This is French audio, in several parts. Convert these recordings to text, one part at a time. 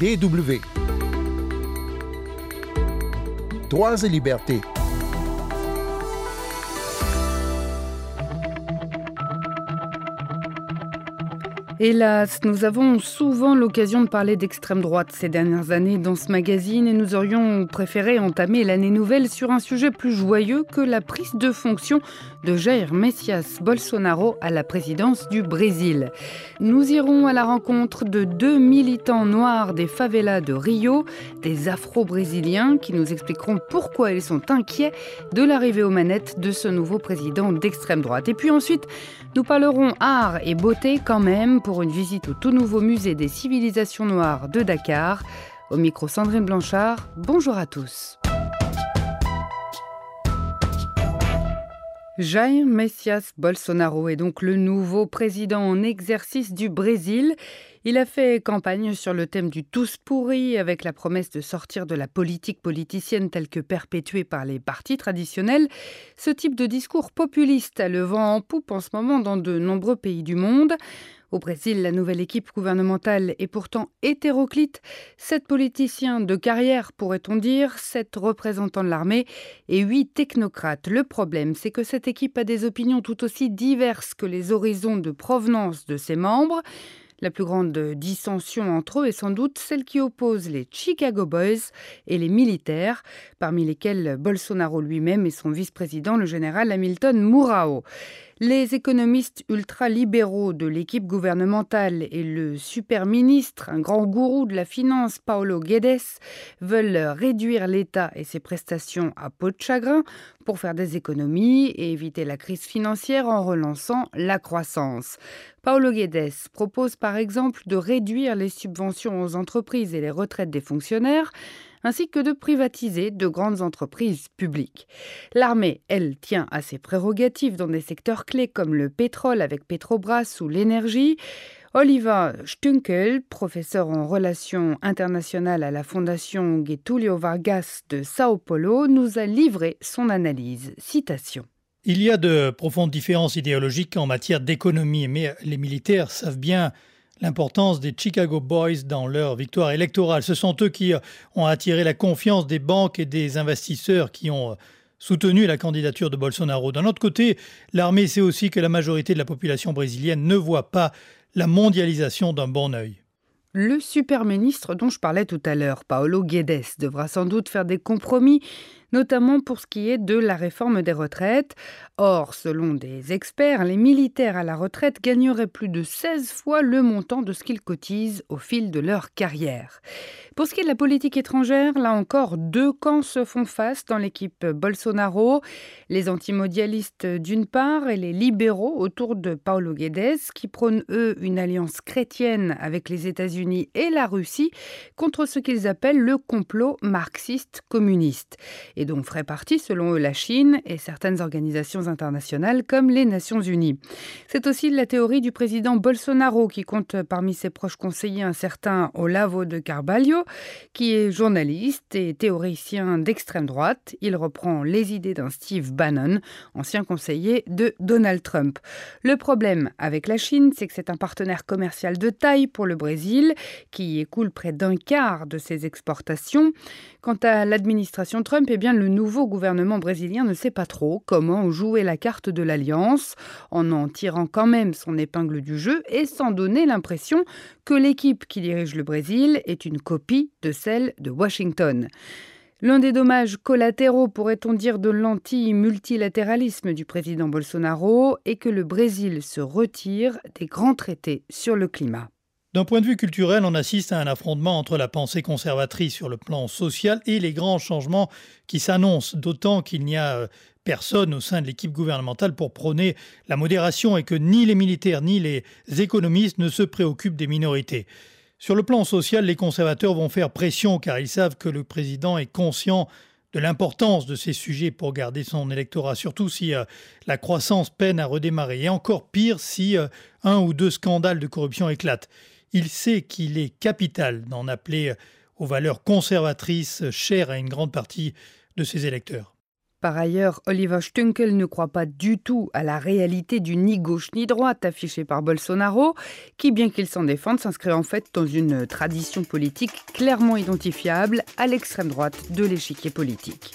DW. Droits et libertés. Hélas, nous avons souvent l'occasion de parler d'extrême droite ces dernières années dans ce magazine et nous aurions préféré entamer l'année nouvelle sur un sujet plus joyeux que la prise de fonction de Jair Messias Bolsonaro à la présidence du Brésil. Nous irons à la rencontre de 2 militants noirs des favelas de Rio, des Afro-Brésiliens qui nous expliqueront pourquoi ils sont inquiets de l'arrivée aux manettes de ce nouveau président d'extrême droite. Et puis ensuite, nous parlerons art et beauté quand même pour une visite au tout nouveau musée des civilisations noires de Dakar. Au micro Sandrine Blanchard, bonjour à tous. Jair Messias Bolsonaro est donc le nouveau président en exercice du Brésil. Il a fait campagne sur le thème du tous pourris avec la promesse de sortir de la politique politicienne telle que perpétuée par les partis traditionnels. Ce type de discours populiste a le vent en poupe en ce moment dans de nombreux pays du monde. Au Brésil, la nouvelle équipe gouvernementale est pourtant hétéroclite. 7 politiciens de carrière, pourrait-on dire, 7 représentants de l'armée et 8 technocrates. Le problème, c'est que cette équipe a des opinions tout aussi diverses que les horizons de provenance de ses membres. La plus grande dissension entre eux est sans doute celle qui oppose les Chicago Boys et les militaires, parmi lesquels Bolsonaro lui-même et son vice-président, le général Hamilton Mourão. Les économistes ultra-libéraux de l'équipe gouvernementale et le super-ministre, un grand gourou de la finance, Paulo Guedes, veulent réduire l'État et ses prestations à peau de chagrin pour faire des économies et éviter la crise financière en relançant la croissance. Paulo Guedes propose par exemple de réduire les subventions aux entreprises et les retraites des fonctionnaires, ainsi que de privatiser de grandes entreprises publiques. L'armée, elle, tient à ses prérogatives dans des secteurs clés comme le pétrole avec Petrobras ou l'énergie. Oliver Stunkel, professeur en relations internationales à la Fondation Getúlio Vargas de Sao Paulo, nous a livré son analyse. Citation. Il y a de profondes différences idéologiques en matière d'économie, mais les militaires savent bien l'importance des Chicago Boys dans leur victoire électorale. Ce sont eux qui ont attiré la confiance des banques et des investisseurs qui ont soutenu la candidature de Bolsonaro. D'un autre côté, l'armée sait aussi que la majorité de la population brésilienne ne voit pas la mondialisation d'un bon œil. Le super-ministre dont je parlais tout à l'heure, Paulo Guedes, devra sans doute faire des compromis, notamment pour ce qui est de la réforme des retraites. Or, selon des experts, les militaires à la retraite gagneraient plus de 16 fois le montant de ce qu'ils cotisent au fil de leur carrière. Pour ce qui est de la politique étrangère, là encore, 2 camps se font face dans l'équipe Bolsonaro. Les antimondialistes d'une part et les libéraux autour de Paulo Guedes qui prônent, eux, une alliance chrétienne avec les États-Unis et la Russie contre ce qu'ils appellent le complot marxiste-communiste. Et dont ferait partie, selon eux, la Chine et certaines organisations internationales comme les Nations Unies. C'est aussi la théorie du président Bolsonaro qui compte parmi ses proches conseillers un certain Olavo de Carvalho, qui est journaliste et théoricien d'extrême droite. Il reprend les idées d'un Steve Bannon, ancien conseiller de Donald Trump. Le problème avec la Chine, c'est que c'est un partenaire commercial de taille pour le Brésil, qui écoule près d'un quart de ses exportations. Quant à l'administration Trump, eh bien, le nouveau gouvernement brésilien ne sait pas trop comment jouer la carte de l'alliance, en tirant quand même son épingle du jeu et sans donner l'impression que l'équipe qui dirige le Brésil est une copie de celle de Washington. L'un des dommages collatéraux, pourrait-on dire, de l'anti-multilatéralisme du président Bolsonaro est que le Brésil se retire des grands traités sur le climat. D'un point de vue culturel, on assiste à un affrontement entre la pensée conservatrice sur le plan social et les grands changements qui s'annoncent, d'autant qu'il n'y a personne au sein de l'équipe gouvernementale pour prôner la modération et que ni les militaires ni les économistes ne se préoccupent des minorités. Sur le plan social, les conservateurs vont faire pression car ils savent que le président est conscient de l'importance de ces sujets pour garder son électorat, surtout si la croissance peine à redémarrer. Et encore pire si 1 ou 2 scandales de corruption éclatent. Il sait qu'il est capital d'en appeler aux valeurs conservatrices chères à une grande partie de ses électeurs. Par ailleurs, Oliver Stunkel ne croit pas du tout à la réalité du ni gauche ni droite affichée par Bolsonaro, qui, bien qu'il s'en défende, s'inscrit en fait dans une tradition politique clairement identifiable à l'extrême droite de l'échiquier politique.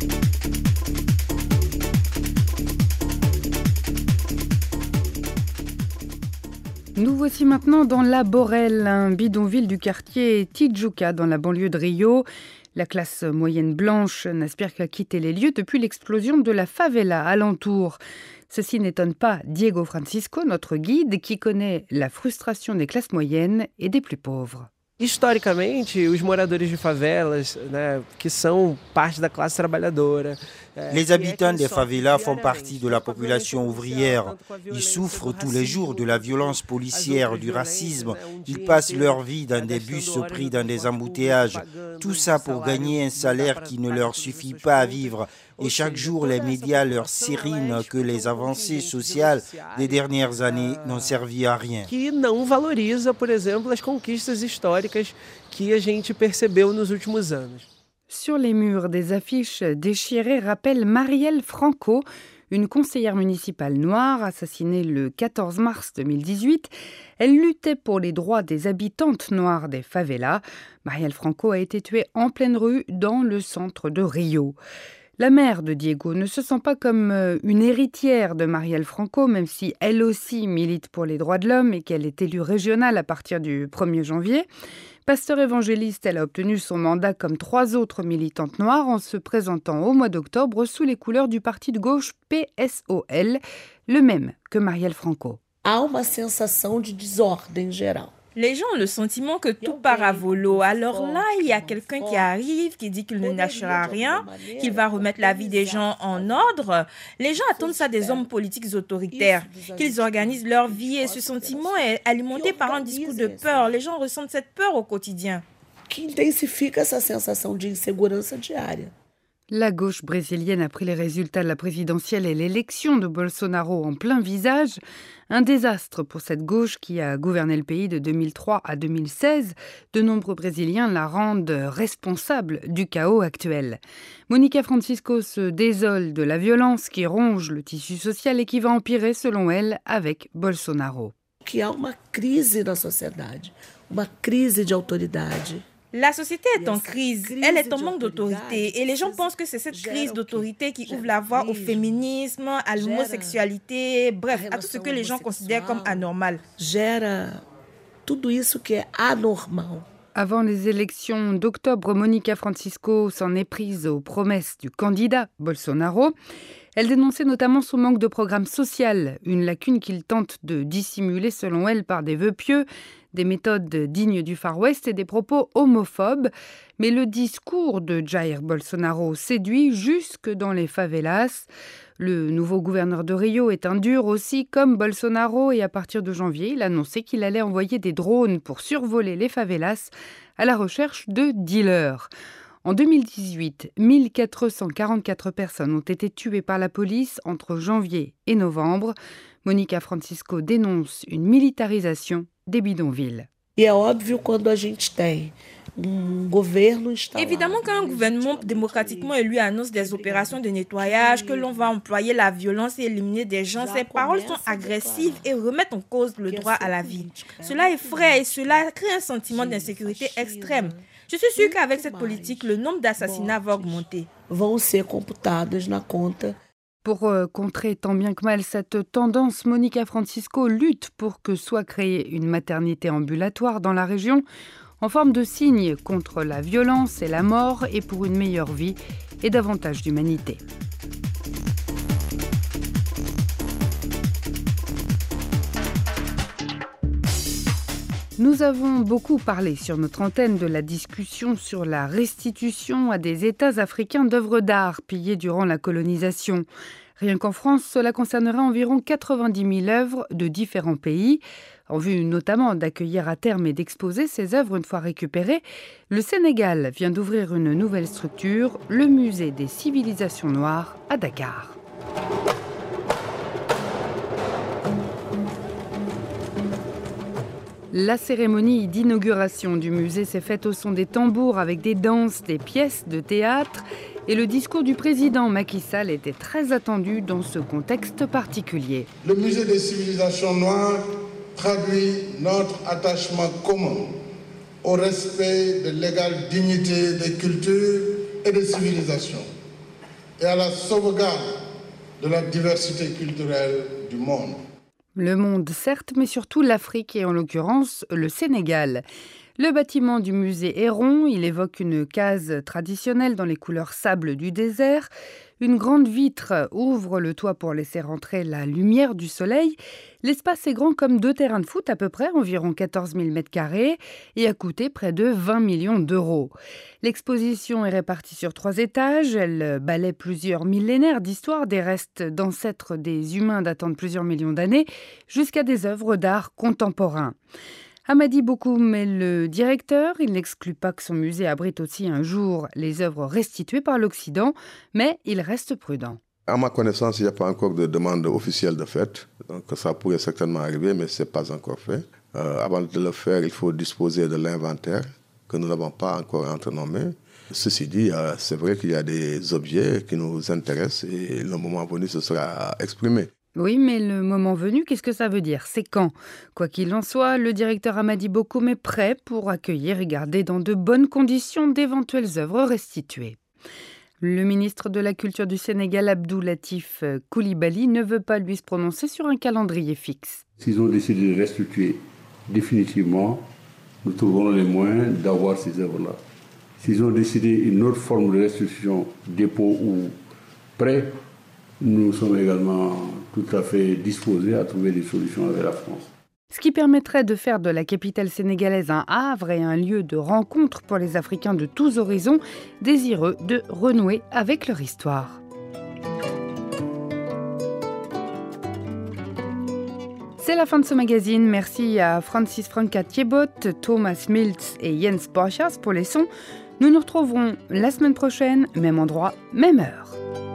Nous voici maintenant dans La Borelle, un bidonville du quartier Tijuca dans la banlieue de Rio. La classe moyenne blanche n'aspire qu'à quitter les lieux depuis l'explosion de la favela alentour. Ceci n'étonne pas Diego Francisco, notre guide, qui connaît la frustration des classes moyennes et des plus pauvres. Historicamente, os moradores de favelas, que são parte da classe trabalhadora. Les habitants des favelas font partie de la population ouvrière. Ils souffrent tous les jours de la violence policière, du racisme. Ils passent leur vie dans des bus pris dans des embouteillages. Tout ça pour gagner un salaire qui ne leur suffit pas à vivre. Et chaque jour, les médias leur sérinent que les avancées sociales des dernières années n'ont servi à rien. Que não valoriza, por exemplo, as conquistas históricas que a gente percebeu nos últimos anos. Sur les murs, des affiches déchirées rappellent Marielle Franco, une conseillère municipale noire assassinée le 14 mars 2018. Elle luttait pour les droits des habitantes noires des favelas. Marielle Franco a été tuée en pleine rue dans le centre de Rio. La mère de Diego ne se sent pas comme une héritière de Marielle Franco, même si elle aussi milite pour les droits de l'homme et qu'elle est élue régionale à partir du 1er janvier. Pasteur évangéliste, elle a obtenu son mandat comme 3 autres militantes noires en se présentant au mois d'octobre sous les couleurs du parti de gauche PSOL, le même que Marielle Franco. Há uma sensação de desordem geral. Les gens ont le sentiment que tout part à volo. Alors là, il y a quelqu'un qui arrive, qui dit qu'il ne lâchera rien, qu'il va remettre la vie des gens en ordre. Les gens attendent ça des hommes politiques autoritaires, qu'ils organisent leur vie, et ce sentiment est alimenté par un discours de peur. Les gens ressentent cette peur au quotidien. Que intensifica essa sensação de insegurança diária. La gauche brésilienne a pris les résultats de la présidentielle et l'élection de Bolsonaro en plein visage. Un désastre pour cette gauche qui a gouverné le pays de 2003 à 2016. De nombreux Brésiliens la rendent responsable du chaos actuel. Monica Francisco se désole de la violence qui ronge le tissu social et qui va empirer, selon elle, avec Bolsonaro. Que há uma crise na sociedade, uma crise de autoridade. La société est en crise, elle est en manque d'autorité et les gens pensent que c'est cette crise d'autorité qui ouvre la voie au féminisme, à l'homosexualité, bref, à tout ce que les gens considèrent comme anormal. Gera tudo isso que é anormal. Avant les élections d'octobre, Monica Francisco s'en est prise aux promesses du candidat Bolsonaro. Elle dénonçait notamment son manque de programme social, une lacune qu'il tente de dissimuler selon elle par des vœux pieux, des méthodes dignes du Far West et des propos homophobes. Mais le discours de Jair Bolsonaro séduit jusque dans les favelas. Le nouveau gouverneur de Rio est un dur aussi comme Bolsonaro et à partir de janvier, il a annoncé qu'il allait envoyer des drones pour survoler les favelas à la recherche de dealers. En 2018, 1444 personnes ont été tuées par la police entre janvier et novembre. Monica Francisco dénonce une militarisation des bidonvilles. É óbvio quando a gente tem governo instalado. Évidemment qu'un gouvernement démocratiquement élu annonce des opérations de nettoyage, que l'on va employer la violence et éliminer des gens, ces paroles sont agressives et remettent en cause le droit à la vie. Cela effraie et cela crée un sentiment d'insécurité extrême. Je suis sûre qu'avec cette politique, le nombre d'assassinats va augmenter. Vão ser computados na conta. Pour contrer tant bien que mal cette tendance, Monica Francisco lutte pour que soit créée une maternité ambulatoire dans la région en forme de signe contre la violence et la mort et pour une meilleure vie et davantage d'humanité. Nous avons beaucoup parlé sur notre antenne de la discussion sur la restitution à des États africains d'œuvres d'art pillées durant la colonisation. Rien qu'en France, cela concernerait environ 90 000 œuvres de différents pays. En vue notamment d'accueillir à terme et d'exposer ces œuvres une fois récupérées, le Sénégal vient d'ouvrir une nouvelle structure, le Musée des civilisations noires à Dakar. La cérémonie d'inauguration du musée s'est faite au son des tambours avec des danses, des pièces de théâtre. Et le discours du président Macky Sall était très attendu dans ce contexte particulier. Le musée des civilisations noires traduit notre attachement commun au respect de l'égale dignité des cultures et des civilisations et à la sauvegarde de la diversité culturelle du monde. Le monde, certes, mais surtout l'Afrique et en l'occurrence le Sénégal. Le bâtiment du musée est rond, il évoque une case traditionnelle dans les couleurs sable du désert. Une grande vitre ouvre le toit pour laisser rentrer la lumière du soleil. L'espace est grand comme 2 terrains de foot à peu près, environ 14 000 m², et a coûté près de 20 millions d'euros. L'exposition est répartie sur 3 étages. Elle balaie plusieurs millénaires d'histoire, des restes d'ancêtres des humains datant de plusieurs millions d'années, jusqu'à des œuvres d'art contemporain. Hamadi Bokoum est le directeur. Il n'exclut pas que son musée abrite aussi un jour les œuvres restituées par l'Occident, mais il reste prudent. À ma connaissance, il n'y a pas encore de demande officielle de fait. Donc ça pourrait certainement arriver, mais ce n'est pas encore fait. Avant de le faire, il faut disposer de l'inventaire que nous n'avons pas encore entre nos mains. Ceci dit, c'est vrai qu'il y a des objets qui nous intéressent et le moment venu, ce sera exprimé. Oui, mais le moment venu, qu'est-ce que ça veut dire? C'est quand? Quoi qu'il en soit, le directeur Hamadi Bokoum est prêt pour accueillir et garder dans de bonnes conditions d'éventuelles œuvres restituées. Le ministre de la Culture du Sénégal, Abdou Latif Coulibaly, ne veut pas lui se prononcer sur un calendrier fixe. S'ils ont décidé de restituer définitivement, nous trouverons les moyens d'avoir ces œuvres-là. S'ils ont décidé une autre forme de restitution, dépôt ou prêt, nous sommes également tout à fait disposés à trouver des solutions avec la France. Ce qui permettrait de faire de la capitale sénégalaise un havre et un lieu de rencontre pour les Africains de tous horizons, désireux de renouer avec leur histoire. C'est la fin de ce magazine. Merci à Francis Franca Thiebot, Thomas Miltz et Jens Borchers pour les sons. Nous nous retrouverons la semaine prochaine, même endroit, même heure.